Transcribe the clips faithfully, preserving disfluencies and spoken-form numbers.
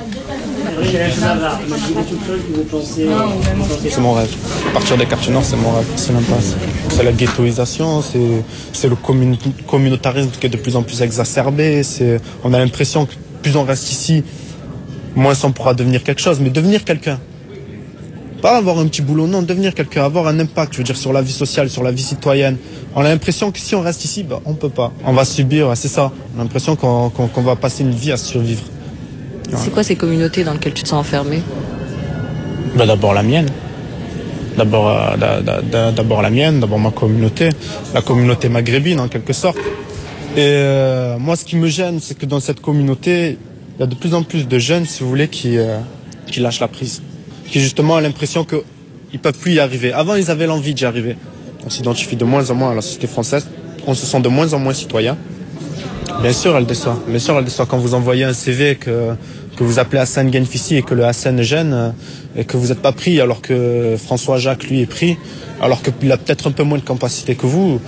C'est mon rêve. Partir des quartiers nord, c'est mon rêve. C'est même pas. C'est la ghettoisation, c'est c'est le commun- communautarisme qui est de plus en plus exacerbé. C'est, on a l'impression que plus on reste ici, moins on pourra devenir quelque chose, mais devenir quelqu'un. Pas avoir un petit boulot, non, devenir quelqu'un, avoir un impact, je veux dire, sur la vie sociale, sur la vie citoyenne. On a l'impression que si on reste ici, bah, on peut pas. On va subir, c'est ça. On a l'impression qu'on qu'on, qu'on va passer une vie à survivre. Ouais. C'est quoi ces communautés dans lesquelles tu te sens enfermé? Bah, d'abord la mienne. D'abord, euh, d'abord la mienne, d'abord ma communauté. La communauté maghrébine, en quelque sorte. Et euh, moi, ce qui me gêne, c'est que dans cette communauté, il y a de plus en plus de jeunes, si vous voulez, qui, euh, qui lâchent la prise. Qui justement ont l'impression qu'ils ne peuvent plus y arriver. Avant, ils avaient l'envie d'y arriver. On s'identifie de moins en moins à la société française. On se sent de moins en moins citoyen. Bien sûr, elle déçoit. Bien sûr, elle déçoit quand vous envoyez un C V que, que vous appelez Hassan Genfissi et que le Hassan gêne et que vous n'êtes pas pris alors que François Jacques, lui, est pris, alors qu'il a peut-être un peu moins de capacité que vous.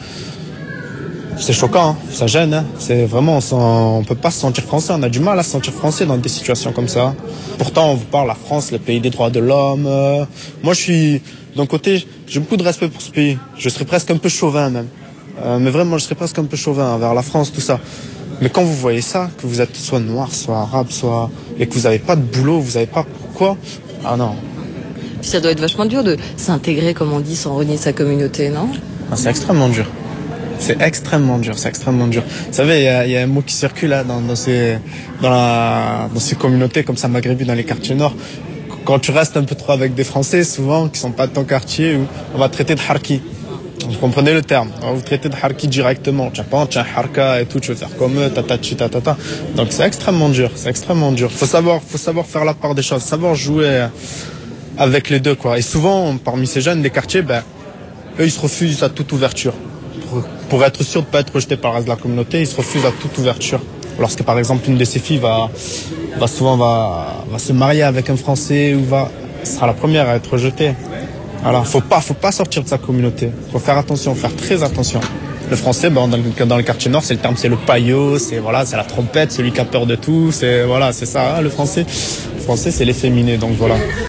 C'est choquant, hein. Ça gêne. Hein. C'est vraiment, on ne peut pas se sentir français. On a du mal à se sentir français dans des situations comme ça. Pourtant, on vous parle la France, le pays des droits de l'homme. Euh, moi, je suis, d'un côté, j'ai beaucoup de respect pour ce pays. Je serais presque un peu chauvin même. Euh, mais vraiment, je serais presque un peu chauvin envers la France, tout ça. Mais quand vous voyez ça, que vous êtes soit noir, soit arabe, soit et que vous n'avez pas de boulot, vous n'avez pas pourquoi, ah non. Puis ça doit être vachement dur de s'intégrer, comme on dit, sans renier sa communauté, non? Ah, c'est extrêmement dur. C'est extrêmement dur, c'est extrêmement dur. Vous savez, il y, y a un mot qui circule là, dans, dans, ces, dans, la, dans ces communautés comme ça maghrébines, dans les quartiers nord. Quand tu restes un peu trop avec des Français, souvent, qui sont pas de ton quartier, on va te traiter de harki. Vous comprenez le terme. On va vous traiter de harki directement. Tu n'as pas un harka et tout, tu veux faire comme eux, tatati, tatata. Donc c'est extrêmement dur, c'est extrêmement dur. Faut savoir, faut savoir faire la part des choses, savoir jouer avec les deux, quoi. Et souvent, parmi ces jeunes des quartiers, ben, eux, ils se refusent à toute ouverture. Pour, pour être sûr de ne pas être rejeté par le reste de la communauté, ils se refusent à toute ouverture. Lorsque par exemple une de ces filles va, va souvent va, va se marier avec un Français ou va sera la première à être rejetée. Alors faut pas faut pas sortir de sa communauté. Faut faire attention, faire très attention. Le français, ben, dans, le, dans le quartier nord, c'est le terme, c'est le paillot, c'est voilà, c'est la trompette, celui qui a peur de tout, c'est voilà, c'est ça. Hein, le français, le français, c'est l'efféminé, donc voilà.